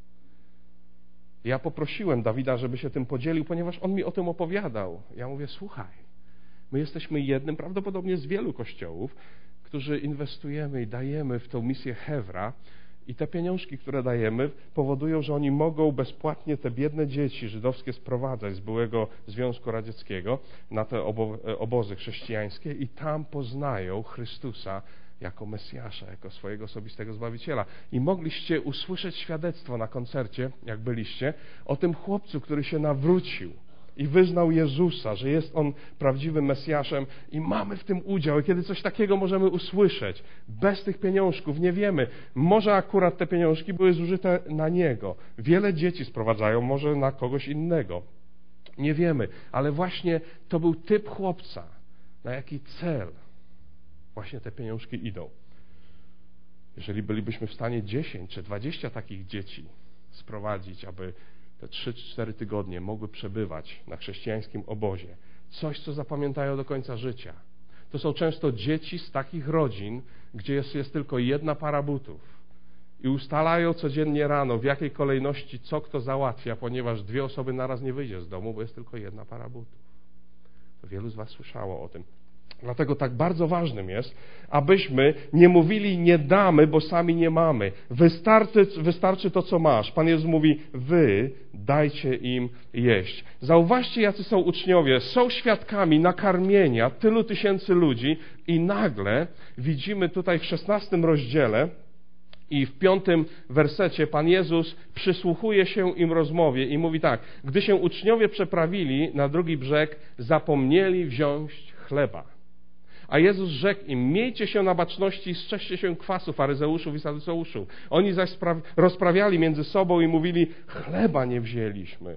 Ja poprosiłem Dawida, żeby się tym podzielił, ponieważ on mi o tym opowiadał. Ja mówię, słuchaj, my jesteśmy jednym prawdopodobnie z wielu kościołów, którzy inwestujemy i dajemy w tą misję Hewra. I te pieniążki, które dajemy, powodują, że oni mogą bezpłatnie te biedne dzieci żydowskie sprowadzać z byłego Związku Radzieckiego na te obozy chrześcijańskie i tam poznają Chrystusa jako Mesjasza, jako swojego osobistego Zbawiciela. I mogliście usłyszeć świadectwo na koncercie, jak byliście, o tym chłopcu, który się nawrócił i wyznał Jezusa, że jest On prawdziwym Mesjaszem i mamy w tym udział. I kiedy coś takiego możemy usłyszeć, bez tych pieniążków, nie wiemy, może akurat te pieniążki były zużyte na Niego. Wiele dzieci sprowadzają, może na kogoś innego. Nie wiemy, ale właśnie to był typ chłopca, na jaki cel właśnie te pieniążki idą. Jeżeli bylibyśmy w stanie 10 czy 20 takich dzieci sprowadzić, aby te 3-4 tygodnie mogły przebywać na chrześcijańskim obozie. Coś, co zapamiętają do końca życia. To są często dzieci z takich rodzin, gdzie jest tylko jedna para butów. I ustalają codziennie rano, w jakiej kolejności co kto załatwia, ponieważ 2 osoby naraz nie wyjdzie z domu, bo jest tylko jedna para butów. To wielu z was słyszało o tym. Dlatego tak bardzo ważnym jest, abyśmy nie mówili nie damy, bo sami nie mamy. Wystarczy to, co masz. Pan Jezus mówi, wy dajcie im jeść. Zauważcie, jacy są uczniowie. Są świadkami nakarmienia tylu tysięcy ludzi i nagle widzimy tutaj w 16 rozdziale i w 5 wersecie Pan Jezus przysłuchuje się im rozmowie i mówi tak. Gdy się uczniowie przeprawili na drugi brzeg, zapomnieli wziąć chleba. A Jezus rzekł im, miejcie się na baczności i strzeżcie się kwasu faryzeuszów i saduceuszów. Oni zaś rozprawiali między sobą i mówili, chleba nie wzięliśmy.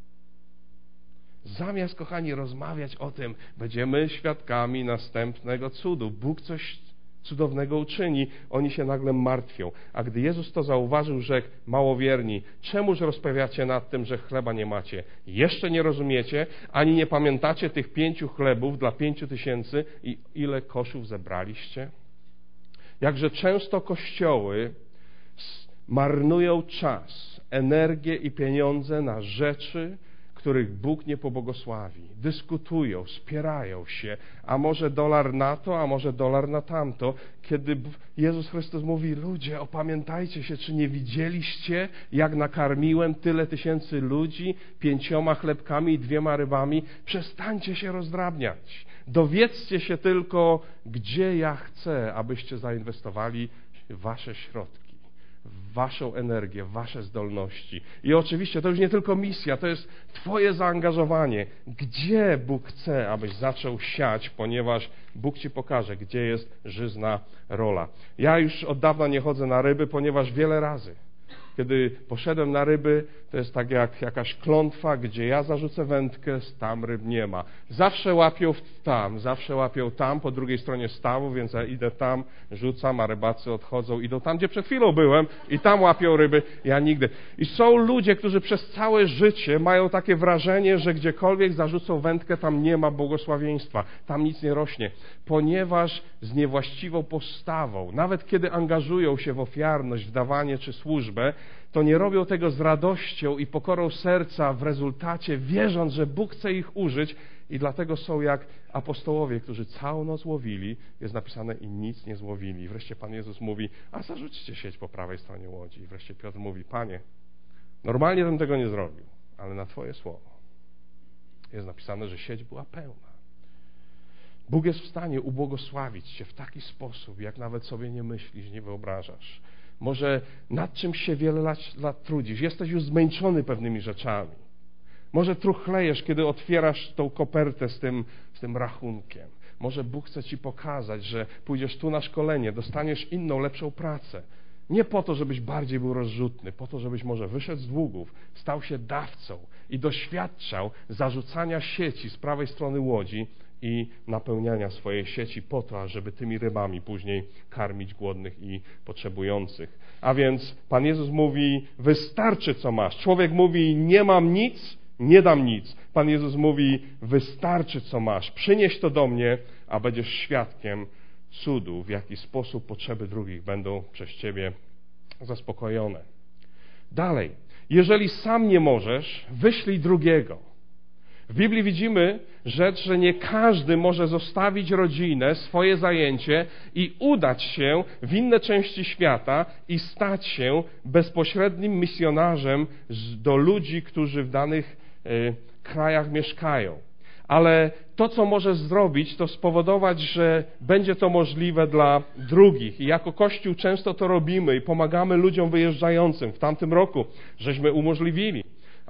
Zamiast, kochani, rozmawiać o tym, będziemy świadkami następnego cudu. Bóg coś cudownego uczyni, oni się nagle martwią. A gdy Jezus to zauważył, rzekł, małowierni, czemuż rozprawiacie nad tym, że chleba nie macie? Jeszcze nie rozumiecie, ani nie pamiętacie tych 5 chlebów dla 5000 i ile koszów zebraliście? Jakże często kościoły marnują czas, energię i pieniądze na rzeczy, których Bóg nie pobłogosławi. Dyskutują, spierają się, a może dolar na to, a może dolar na tamto, kiedy Jezus Chrystus mówi, ludzie, opamiętajcie się, czy nie widzieliście, jak nakarmiłem tyle tysięcy ludzi 5 chlebkami i 2 rybami? Przestańcie się rozdrabniać. Dowiedzcie się tylko, gdzie ja chcę, abyście zainwestowali wasze środki, waszą energię, wasze zdolności. I oczywiście to już nie tylko misja, to jest twoje zaangażowanie. Gdzie Bóg chce, abyś zaczął siać, ponieważ Bóg ci pokaże, gdzie jest żyzna rola. Ja już od dawna nie chodzę na ryby, ponieważ wiele razy, kiedy poszedłem na ryby, to jest tak jak jakaś klątwa, gdzie ja zarzucę wędkę, tam ryb nie ma. Zawsze łapią tam, po drugiej stronie stawu, więc ja idę tam, rzucam, a rybacy odchodzą, idą tam, gdzie przed chwilą byłem i tam łapią ryby, ja nigdy. I są ludzie, którzy przez całe życie mają takie wrażenie, że gdziekolwiek zarzucą wędkę, tam nie ma błogosławieństwa, tam nic nie rośnie, ponieważ z niewłaściwą postawą, nawet kiedy angażują się w ofiarność, w dawanie czy służbę, to nie robią tego z radością i pokorą serca w rezultacie, wierząc, że Bóg chce ich użyć i dlatego są jak apostołowie, którzy całą noc łowili, jest napisane i nic nie złowili. I wreszcie Pan Jezus mówi, a zarzućcie sieć po prawej stronie łodzi. I wreszcie Piotr mówi, Panie, normalnie bym tego nie zrobił, ale na Twoje słowo. Jest napisane, że sieć była pełna. Bóg jest w stanie ubłogosławić Cię w taki sposób, jak nawet sobie nie myślisz, nie wyobrażasz. Może nad czymś się wiele lat trudzisz. Jesteś już zmęczony pewnymi rzeczami. Może truchlejesz, kiedy otwierasz tą kopertę z tym rachunkiem. Może Bóg chce Ci pokazać, że pójdziesz tu na szkolenie, dostaniesz inną, lepszą pracę. Nie po to, żebyś bardziej był rozrzutny, po to, żebyś może wyszedł z długów, stał się dawcą i doświadczał zarzucania sieci z prawej strony łodzi i napełniania swojej sieci po to, żeby tymi rybami później karmić głodnych i potrzebujących. A więc Pan Jezus mówi, wystarczy co masz. Człowiek mówi, nie mam nic, nie dam nic. Pan Jezus mówi, wystarczy co masz. Przynieś to do mnie, a będziesz świadkiem cudu, w jaki sposób potrzeby drugich będą przez Ciebie zaspokojone. Dalej, jeżeli sam nie możesz, wyślij drugiego. W Biblii widzimy rzecz, że nie każdy może zostawić rodzinę, swoje zajęcie i udać się w inne części świata i stać się bezpośrednim misjonarzem do ludzi, którzy w danych krajach mieszkają. Ale to, co możesz zrobić, to spowodować, że będzie to możliwe dla drugich. I jako Kościół często to robimy i pomagamy ludziom wyjeżdżającym. W tamtym roku żeśmy umożliwili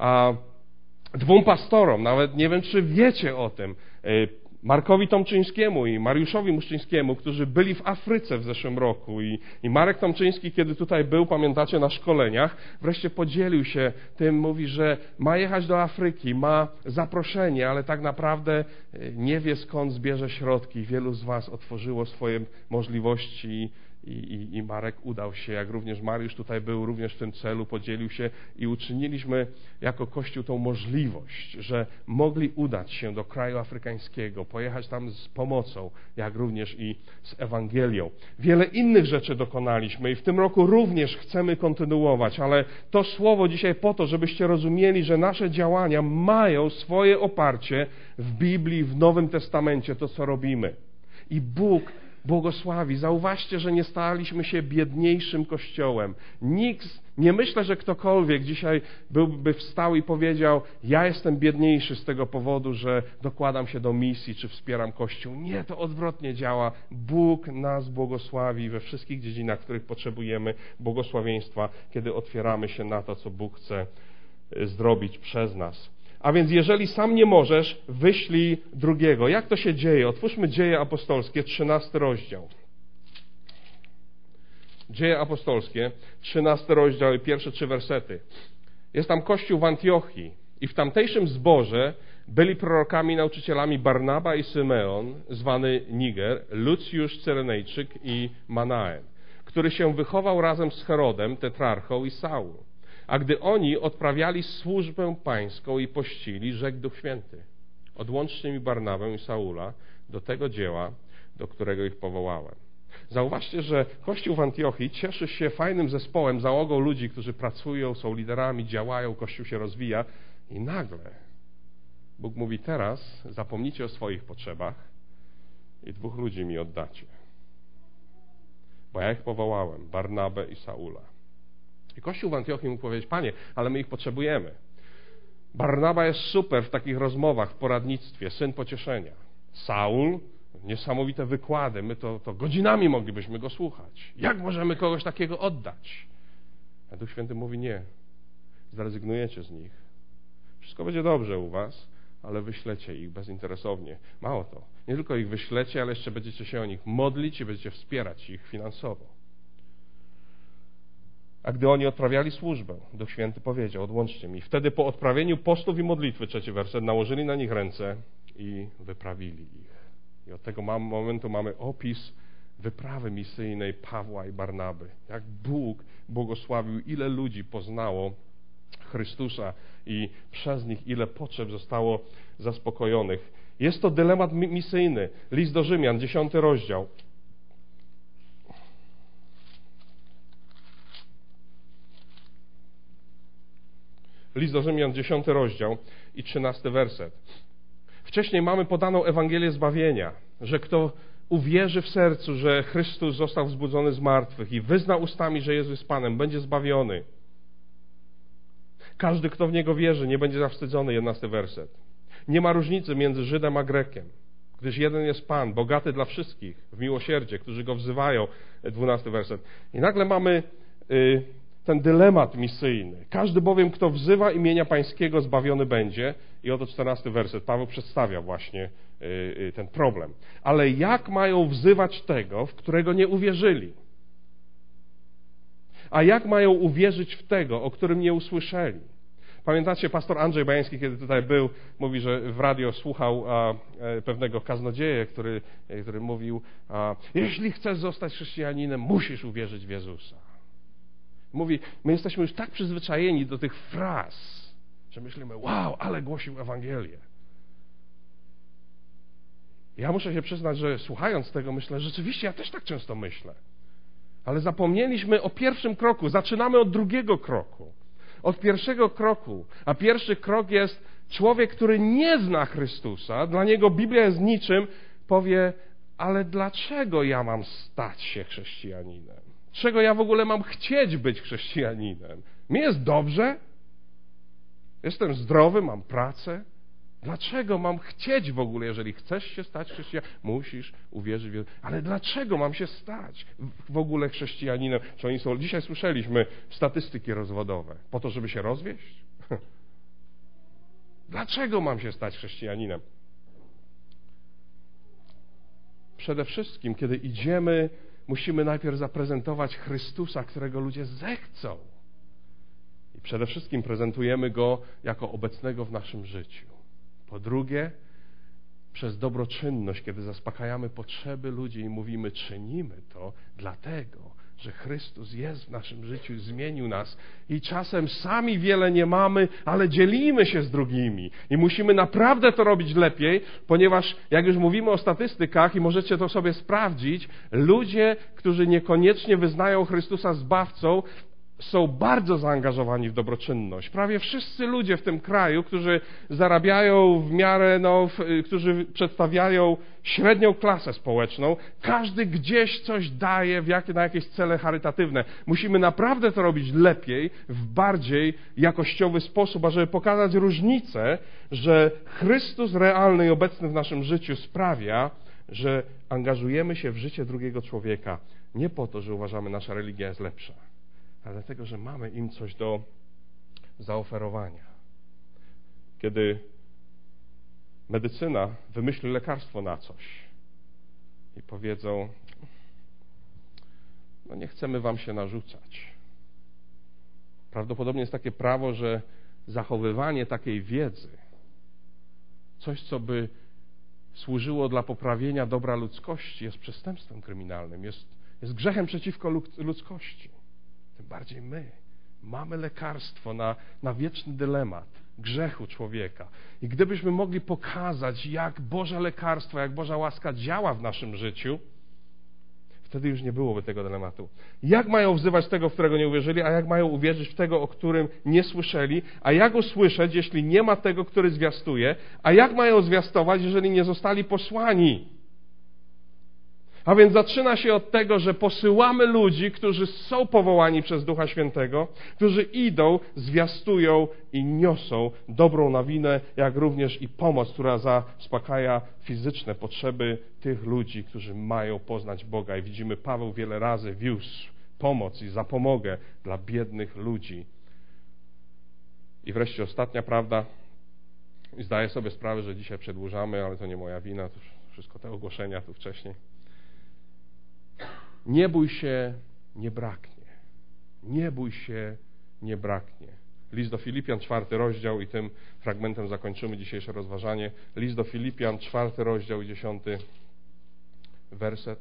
2 pastorom, nawet nie wiem, czy wiecie o tym, Markowi Tomczyńskiemu i Mariuszowi Muszczyńskiemu, którzy byli w Afryce w zeszłym roku i Marek Tomczyński, kiedy tutaj był, pamiętacie, na szkoleniach, wreszcie podzielił się tym, mówi, że ma jechać do Afryki, ma zaproszenie, ale tak naprawdę nie wie, skąd zbierze środki. Wielu z was otworzyło swoje możliwości i Marek udał się, jak również Mariusz tutaj był, również w tym celu, podzielił się i uczyniliśmy jako Kościół tą możliwość, że mogli udać się do kraju afrykańskiego, pojechać tam z pomocą, jak również i z Ewangelią. Wiele innych rzeczy dokonaliśmy i w tym roku również chcemy kontynuować, ale to słowo dzisiaj po to, żebyście rozumieli, że nasze działania mają swoje oparcie w Biblii, w Nowym Testamencie, to co robimy. i Bóg błogosławi. Zauważcie, że nie staliśmy się biedniejszym Kościołem. Nie myślę, że ktokolwiek dzisiaj byłby wstał i powiedział: ja jestem biedniejszy z tego powodu, że dokładam się do misji, czy wspieram Kościół. Nie, to odwrotnie działa. Bóg nas błogosławi we wszystkich dziedzinach, w których potrzebujemy błogosławieństwa, kiedy otwieramy się na to, co Bóg chce zrobić przez nas. A więc jeżeli sam nie możesz, wyślij drugiego. Jak to się dzieje? Otwórzmy Dzieje Apostolskie, 13 rozdział. Dzieje Apostolskie, 13 rozdział i pierwsze 3 wersety. Jest tam kościół w Antiochii i w tamtejszym zborze byli prorokami, nauczycielami Barnaba i Symeon, zwany Niger, Lucjusz Cyrenejczyk i Manaen, który się wychował razem z Herodem, tetrarchą, i Saul. A gdy oni odprawiali służbę pańską i pościli, rzekł Duch Święty: odłączcie mi Barnabę i Saula do tego dzieła, do którego ich powołałem. Zauważcie, że Kościół w Antiochii cieszy się fajnym zespołem, załogą ludzi, którzy pracują, są liderami, działają, Kościół się rozwija i nagle Bóg mówi: teraz zapomnijcie o swoich potrzebach i 2 ludzi mi oddacie. Bo ja ich powołałem, Barnabę i Saula. I Kościół w Antiochii mógł powiedzieć: Panie, ale my ich potrzebujemy. Barnaba jest super w takich rozmowach, w poradnictwie, syn pocieszenia. Saul, niesamowite wykłady, my to godzinami moglibyśmy go słuchać. Jak możemy kogoś takiego oddać? A Duch Święty mówi: nie, zrezygnujecie z nich. Wszystko będzie dobrze u was, ale wyślecie ich bezinteresownie. Mało to, nie tylko ich wyślecie, ale jeszcze będziecie się o nich modlić i będziecie wspierać ich finansowo. A gdy oni odprawiali służbę, Duch Święty powiedział: odłączcie mi. Wtedy po odprawieniu postów i modlitwy, 3 werset, nałożyli na nich ręce i wyprawili ich. I od tego momentu mamy opis wyprawy misyjnej Pawła i Barnaby. Jak Bóg błogosławił, ile ludzi poznało Chrystusa i przez nich ile potrzeb zostało zaspokojonych. Jest to dylemat misyjny. List do Rzymian, 10 rozdział. List do Rzymian, 10 rozdział i 13 werset. Wcześniej mamy podaną Ewangelię zbawienia, że kto uwierzy w sercu, że Chrystus został wzbudzony z martwych i wyzna ustami, że Jezus jest Panem, będzie zbawiony. Każdy, kto w Niego wierzy, nie będzie zawstydzony, 11 werset. Nie ma różnicy między Żydem a Grekiem, gdyż jeden jest Pan, bogaty dla wszystkich, w miłosierdzie, którzy Go wzywają, 12 werset. I nagle mamy ten dylemat misyjny. Każdy bowiem, kto wzywa imienia Pańskiego, zbawiony będzie. I oto 14 werset. Paweł przedstawia właśnie ten problem. Ale jak mają wzywać tego, w którego nie uwierzyli? A jak mają uwierzyć w tego, o którym nie usłyszeli? Pamiętacie, pastor Andrzej Bajański, kiedy tutaj był, mówi, że w radio słuchał pewnego kaznodzieja, który mówił: jeśli chcesz zostać chrześcijaninem, musisz uwierzyć w Jezusa. Mówi, my jesteśmy już tak przyzwyczajeni do tych fraz, że myślimy: wow, ale głosił Ewangelię. Ja muszę się przyznać, że słuchając tego myślę, że rzeczywiście ja też tak często myślę. Ale zapomnieliśmy o pierwszym kroku. Zaczynamy od drugiego kroku. Od pierwszego kroku. A pierwszy krok jest człowiek, który nie zna Chrystusa, dla niego Biblia jest niczym, powie: ale dlaczego ja mam stać się chrześcijaninem? Czego ja w ogóle mam chcieć być chrześcijaninem? Mi jest dobrze? Jestem zdrowy, mam pracę? Dlaczego mam chcieć w ogóle, jeżeli chcesz się stać chrześcijaninem? Musisz uwierzyć w Jezusa. Ale dlaczego mam się stać w ogóle chrześcijaninem? Czy oni są... Dzisiaj słyszeliśmy statystyki rozwodowe. Po to, żeby się rozwieść? Dlaczego mam się stać chrześcijaninem? Przede wszystkim, kiedy idziemy, musimy najpierw zaprezentować Chrystusa, którego ludzie zechcą. I przede wszystkim prezentujemy Go jako obecnego w naszym życiu. Po drugie, przez dobroczynność, kiedy zaspokajamy potrzeby ludzi i mówimy: czynimy to dlatego, że Chrystus jest w naszym życiu, zmienił nas i czasem sami wiele nie mamy, ale dzielimy się z drugimi i musimy naprawdę to robić lepiej, ponieważ jak już mówimy o statystykach i możecie to sobie sprawdzić, ludzie, którzy niekoniecznie wyznają Chrystusa zbawcą, są bardzo zaangażowani w dobroczynność. Prawie wszyscy ludzie w tym kraju, którzy zarabiają w miarę, którzy przedstawiają średnią klasę społeczną, każdy gdzieś coś daje na jakieś cele charytatywne. Musimy naprawdę to robić lepiej, w bardziej jakościowy sposób, ażeby pokazać różnicę, że Chrystus realny i obecny w naszym życiu sprawia, że angażujemy się w życie drugiego człowieka. Nie po to, że uważamy, nasza religia jest lepsza, ale dlatego, że mamy im coś do zaoferowania. Kiedy medycyna wymyśli lekarstwo na coś i powiedzą, no nie chcemy wam się narzucać. Prawdopodobnie jest takie prawo, że zachowywanie takiej wiedzy, coś, co by służyło dla poprawienia dobra ludzkości, jest przestępstwem kryminalnym, jest grzechem przeciwko ludzkości. Tym bardziej my mamy lekarstwo na wieczny dylemat grzechu człowieka. I gdybyśmy mogli pokazać, jak Boże lekarstwo, jak Boża łaska działa w naszym życiu, wtedy już nie byłoby tego dylematu. Jak mają wzywać tego, w którego nie uwierzyli, a jak mają uwierzyć w tego, o którym nie słyszeli, a jak usłyszeć, jeśli nie ma tego, który zwiastuje, a jak mają zwiastować, jeżeli nie zostali posłani? A więc zaczyna się od tego, że posyłamy ludzi, którzy są powołani przez Ducha Świętego, którzy idą, zwiastują i niosą dobrą nowinę, jak również i pomoc, która zaspokaja fizyczne potrzeby tych ludzi, którzy mają poznać Boga. I widzimy, Paweł wiele razy wiózł pomoc i zapomogę dla biednych ludzi. I wreszcie ostatnia prawda. I zdaję sobie sprawę, że dzisiaj przedłużamy, ale to nie moja wina, to wszystko te ogłoszenia tu wcześniej. Nie bój się, nie braknie. Nie bój się, nie braknie. List do Filipian, 4 rozdział i tym fragmentem zakończymy dzisiejsze rozważanie. List do Filipian, 4 rozdział i 10 werset.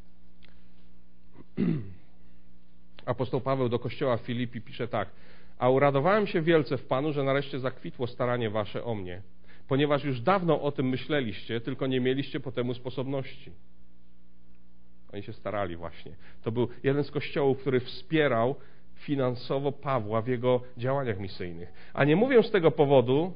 Apostoł Paweł do kościoła w Filipi pisze tak: a uradowałem się wielce w Panu, że nareszcie zakwitło staranie wasze o mnie, ponieważ już dawno o tym myśleliście, tylko nie mieliście po temu sposobności. Oni się starali właśnie. To był jeden z kościołów, który wspierał finansowo Pawła w jego działaniach misyjnych. A nie mówię z tego powodu,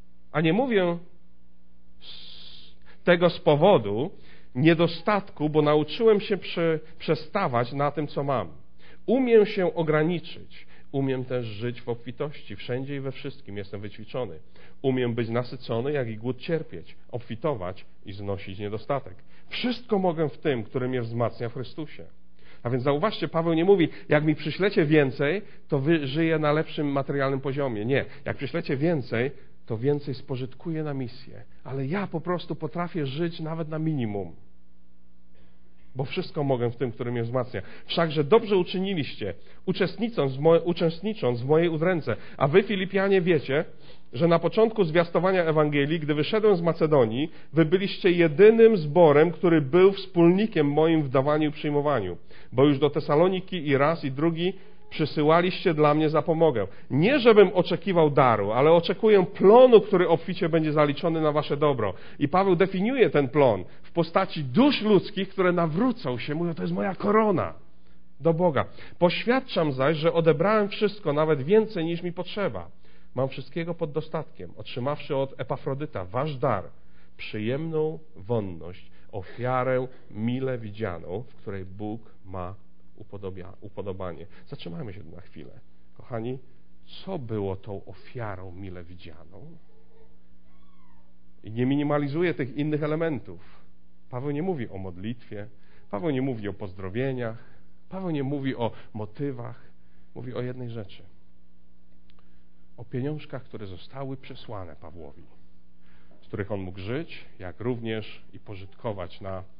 tego z powodu niedostatku, bo nauczyłem się przestawać na tym, co mam. Umiem się ograniczyć. Umiem też żyć w obfitości. Wszędzie i we wszystkim jestem wyćwiczony. Umiem być nasycony, jak i głód cierpieć, obfitować i znosić niedostatek. Wszystko mogę w tym, który mnie wzmacnia w Chrystusie. A więc zauważcie, Paweł nie mówi, jak mi przyślecie więcej, to żyję na lepszym materialnym poziomie. Nie, jak przyślecie więcej, to więcej spożytkuję na misję. Ale ja po prostu potrafię żyć nawet na minimum. Bo wszystko mogę w tym, który mnie wzmacnia. Wszakże dobrze uczyniliście, uczestnicząc w mojej udręce. A wy, Filipianie, wiecie, że na początku zwiastowania Ewangelii, gdy wyszedłem z Macedonii, wy byliście jedynym zborem, który był wspólnikiem moim w dawaniu i przyjmowaniu. Bo już do Tesaloniki i raz, i drugi przysyłaliście dla mnie zapomogę. Nie, żebym oczekiwał daru, ale oczekuję plonu, który obficie będzie zaliczony na wasze dobro. I Paweł definiuje ten plon w postaci dusz ludzkich, które nawrócą się, mówią, to jest moja korona do Boga. Poświadczam zaś, że odebrałem wszystko, nawet więcej niż mi potrzeba. Mam wszystkiego pod dostatkiem, otrzymawszy od Epafrodyta wasz dar, przyjemną wonność, ofiarę mile widzianą, w której Bóg ma upodobanie. Zatrzymajmy się na chwilę. Kochani, co było tą ofiarą mile widzianą? I nie minimalizuje tych innych elementów. Paweł nie mówi o modlitwie, Paweł nie mówi o pozdrowieniach, Paweł nie mówi o motywach, mówi o jednej rzeczy. O pieniążkach, które zostały przesłane Pawłowi, z których on mógł żyć, jak również i pożytkować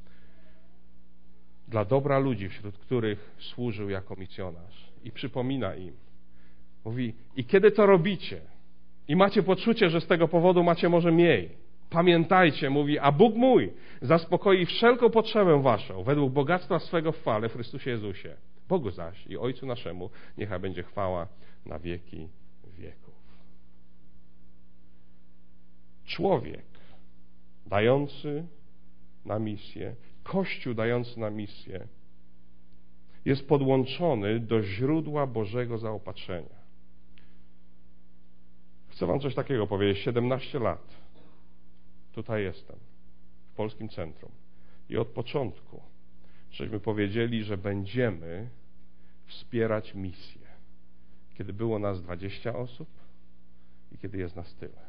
dla dobra ludzi, wśród których służył jako misjonarz. I przypomina im. Mówi, i kiedy to robicie i macie poczucie, że z tego powodu macie może mniej, pamiętajcie, mówi, a Bóg mój zaspokoi wszelką potrzebę waszą według bogactwa swego w chwale w Chrystusie Jezusie. Bogu zaś i Ojcu naszemu niechaj będzie chwała na wieki wieków. Człowiek dający na misję, Kościół dający na misję jest podłączony do źródła Bożego zaopatrzenia. Chcę wam coś takiego powiedzieć. 17 lat tutaj jestem, w Polskim Centrum. I od początku żeśmy powiedzieli, że będziemy wspierać misję. Kiedy było nas 20 osób i kiedy jest nas tyle.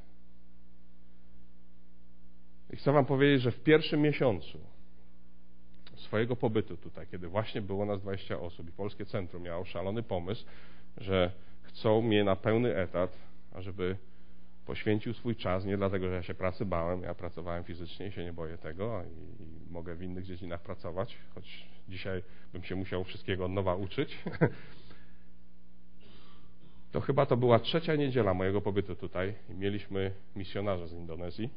I chcę wam powiedzieć, że w pierwszym miesiącu swojego pobytu tutaj, kiedy właśnie było nas 20 osób i Polskie Centrum miało szalony pomysł, że chcą mnie na pełny etat, ażeby poświęcił swój czas, nie dlatego, że ja się pracy bałem, ja pracowałem fizycznie i się nie boję tego i mogę w innych dziedzinach pracować, choć dzisiaj bym się musiał wszystkiego od nowa uczyć. To chyba to była 3. niedziela mojego pobytu tutaj i mieliśmy misjonarza z Indonezji,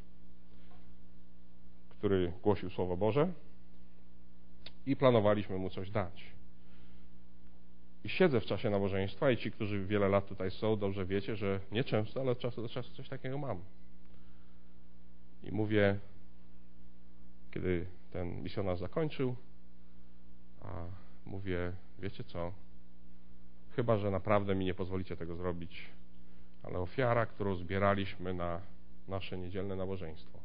który głosił Słowo Boże i planowaliśmy mu coś dać. I siedzę w czasie nabożeństwa i ci, którzy wiele lat tutaj są, dobrze wiecie, że nie często, ale od czasu do czasu coś takiego mam. I mówię, kiedy ten misjonarz zakończył, a mówię, wiecie co, chyba że naprawdę mi nie pozwolicie tego zrobić, ale ofiara, którą zbieraliśmy na nasze niedzielne nabożeństwo.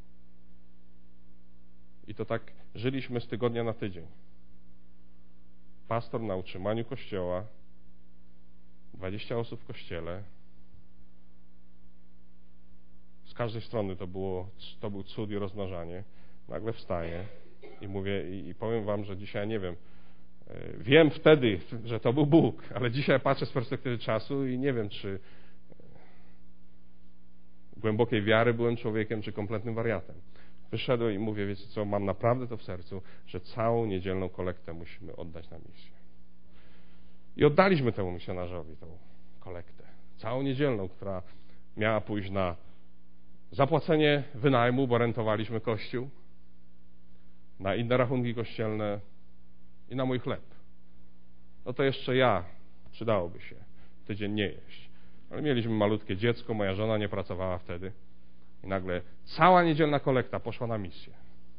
I to tak żyliśmy z tygodnia na tydzień. Pastor na utrzymaniu kościoła, 20 osób w kościele. Z każdej strony to był cud i rozmnażanie. Nagle wstaję i mówię, i powiem wam, że dzisiaj nie wiem, wiem wtedy, że to był Bóg, ale dzisiaj patrzę z perspektywy czasu i nie wiem, czy głębokiej wiary byłem człowiekiem, czy kompletnym wariatem. Wyszedłem i mówię, wiecie co, mam naprawdę to w sercu, że całą niedzielną kolektę musimy oddać na misję. I oddaliśmy temu misjonarzowi tą kolektę. Całą niedzielną, która miała pójść na zapłacenie wynajmu, bo rentowaliśmy kościół, na inne rachunki kościelne i na mój chleb. No to jeszcze przydałoby się tydzień nie jeść. Ale mieliśmy malutkie dziecko, moja żona nie pracowała wtedy. I nagle cała niedzielna kolekta poszła na misję.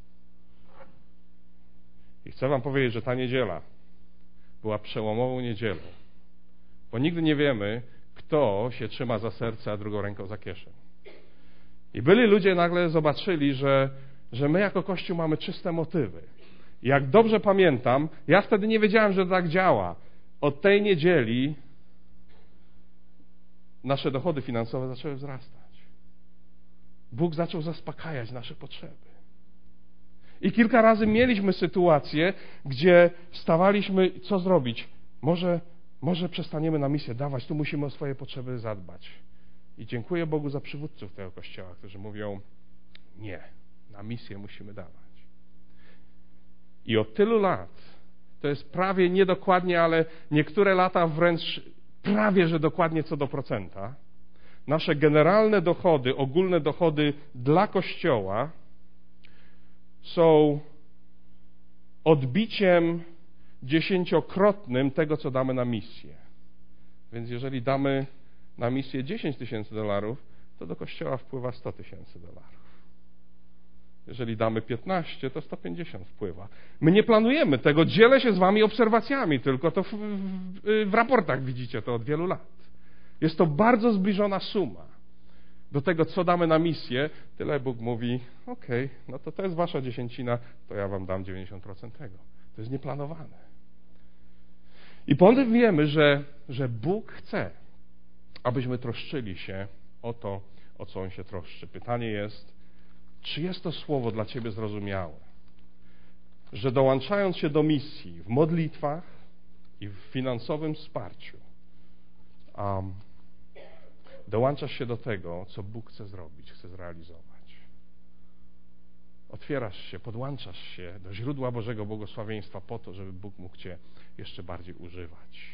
I chcę wam powiedzieć, że ta niedziela była przełomową niedzielą. Bo nigdy nie wiemy, kto się trzyma za serce, a drugą ręką za kieszeń. I byli ludzie nagle zobaczyli, że my jako Kościół mamy czyste motywy. I jak dobrze pamiętam, ja wtedy nie wiedziałem, że to tak działa. Od tej niedzieli nasze dochody finansowe zaczęły wzrastać. Bóg zaczął zaspokajać nasze potrzeby. I kilka razy mieliśmy sytuację, gdzie stawaliśmy, co zrobić? Może przestaniemy na misję dawać, tu musimy o swoje potrzeby zadbać. I dziękuję Bogu za przywódców tego Kościoła, którzy mówią, nie, na misję musimy dawać. I od tylu lat, to jest prawie niedokładnie, ale niektóre lata wręcz prawie, że dokładnie co do procenta, nasze generalne dochody, ogólne dochody dla Kościoła są odbiciem 10-krotnym tego, co damy na misję. Więc jeżeli damy na misję $10,000, to do Kościoła wpływa $100,000. Jeżeli damy 15, to 150 wpływa. My nie planujemy tego, dzielę się z wami obserwacjami, tylko to w raportach widzicie to od wielu lat. Jest to bardzo zbliżona suma do tego, co damy na misję. Tyle Bóg mówi, okej, no to jest wasza dziesięcina, to ja wam dam 90% tego. To jest nieplanowane. I potem wiemy, że Bóg chce, abyśmy troszczyli się o to, o co On się troszczy. Pytanie jest, czy jest to słowo dla ciebie zrozumiałe? Że dołączając się do misji w modlitwach i w finansowym wsparciu, dołączasz się do tego, co Bóg chce zrobić, chce zrealizować. Otwierasz się, podłączasz się do źródła Bożego błogosławieństwa po to, żeby Bóg mógł cię jeszcze bardziej używać.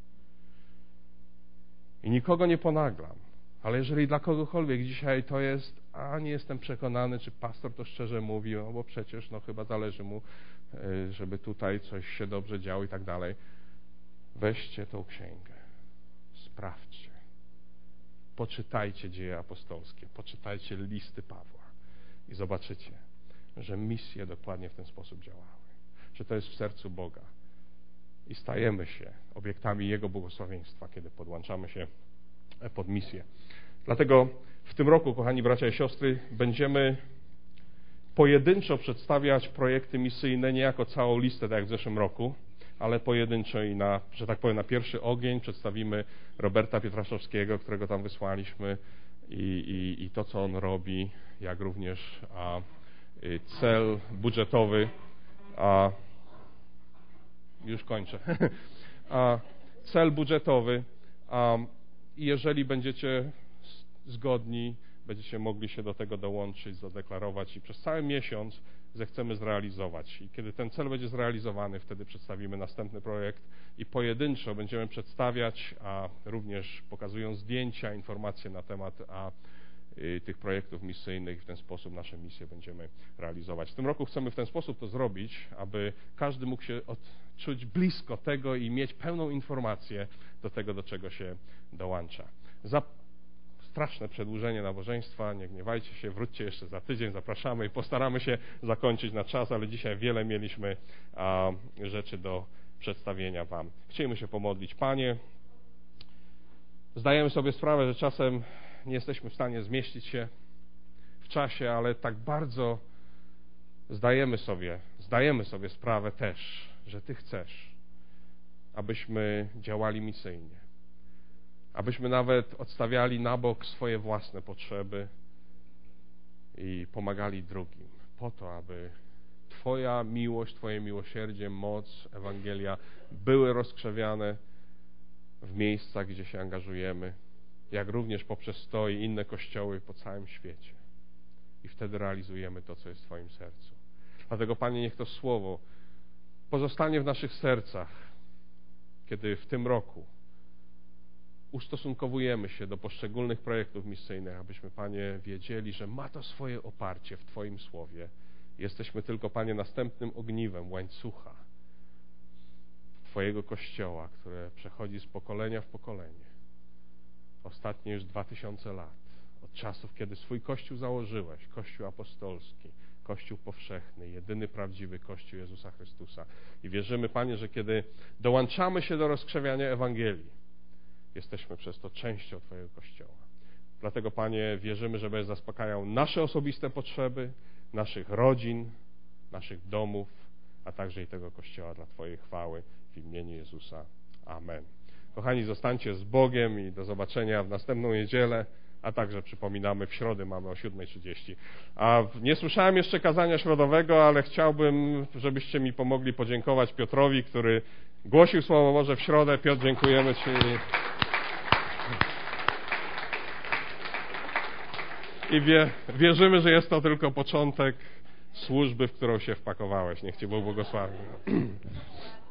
I nikogo nie ponaglam, ale jeżeli dla kogokolwiek dzisiaj to jest, nie jestem przekonany, czy pastor to szczerze mówi, no bo przecież chyba zależy mu, żeby tutaj coś się dobrze działo i tak dalej. Weźcie tą księgę, sprawdźcie, poczytajcie Dzieje Apostolskie, poczytajcie listy Pawła i zobaczycie, że misje dokładnie w ten sposób działały, że to jest w sercu Boga. i stajemy się obiektami Jego błogosławieństwa, kiedy podłączamy się pod misję. Dlatego w tym roku, kochani bracia i siostry, będziemy pojedynczo przedstawiać projekty misyjne, nie jako całą listę, tak jak w zeszłym roku, ale pojedynczo i że tak powiem, na pierwszy ogień przedstawimy Roberta Pietraszowskiego, którego tam wysłaliśmy i to, co on robi, jak również cel budżetowy, już kończę, cel budżetowy, i jeżeli będziecie zgodni, będziecie mogli się do tego dołączyć, zadeklarować i przez cały miesiąc zechcemy zrealizować. I kiedy ten cel będzie zrealizowany, wtedy przedstawimy następny projekt i pojedynczo będziemy przedstawiać, a również pokazując zdjęcia, informacje na temat tych projektów misyjnych. W ten sposób nasze misje będziemy realizować. W tym roku chcemy w ten sposób to zrobić, aby każdy mógł się odczuć blisko tego i mieć pełną informację do tego, do czego się dołącza. Za straszne przedłużenie nabożeństwa, nie gniewajcie się, wróćcie jeszcze za tydzień, zapraszamy i postaramy się zakończyć na czas, ale dzisiaj wiele mieliśmy rzeczy do przedstawienia Wam. Chcielibyśmy się pomodlić. Panie, zdajemy sobie sprawę, że czasem nie jesteśmy w stanie zmieścić się w czasie, ale tak bardzo zdajemy sobie sprawę też, że Ty chcesz, abyśmy działali misyjnie, abyśmy nawet odstawiali na bok swoje własne potrzeby i pomagali drugim, po to, aby Twoja miłość, Twoje miłosierdzie, moc, Ewangelia były rozkrzewiane w miejscach, gdzie się angażujemy, jak również poprzez to i inne kościoły po całym świecie. I wtedy realizujemy to, co jest w Twoim sercu. Dlatego, Panie, niech to słowo pozostanie w naszych sercach, kiedy w tym roku ustosunkowujemy się do poszczególnych projektów misyjnych, abyśmy, Panie, wiedzieli, że ma to swoje oparcie w Twoim słowie. Jesteśmy tylko, Panie, następnym ogniwem łańcucha Twojego Kościoła, które przechodzi z pokolenia w pokolenie. Ostatnie już 2000 lat, od czasów, kiedy swój Kościół założyłeś, Kościół apostolski, Kościół powszechny, jedyny prawdziwy Kościół Jezusa Chrystusa. I wierzymy, Panie, że kiedy dołączamy się do rozkrzewiania Ewangelii, jesteśmy przez to częścią Twojego Kościoła. Dlatego, Panie, wierzymy, że będziesz zaspokajał nasze osobiste potrzeby, naszych rodzin, naszych domów, a także i tego Kościoła dla Twojej chwały w imieniu Jezusa. Amen. Kochani, zostańcie z Bogiem i do zobaczenia w następną niedzielę, a także przypominamy, w środę mamy o 7:30. Nie słyszałem jeszcze kazania środowego, ale chciałbym, żebyście mi pomogli podziękować Piotrowi, który głosił Słowo Boże w środę. Piotr, dziękujemy Ci. I wierzymy, że jest to tylko początek służby, w którą się wpakowałeś. Niech Cię Bóg błogosławi.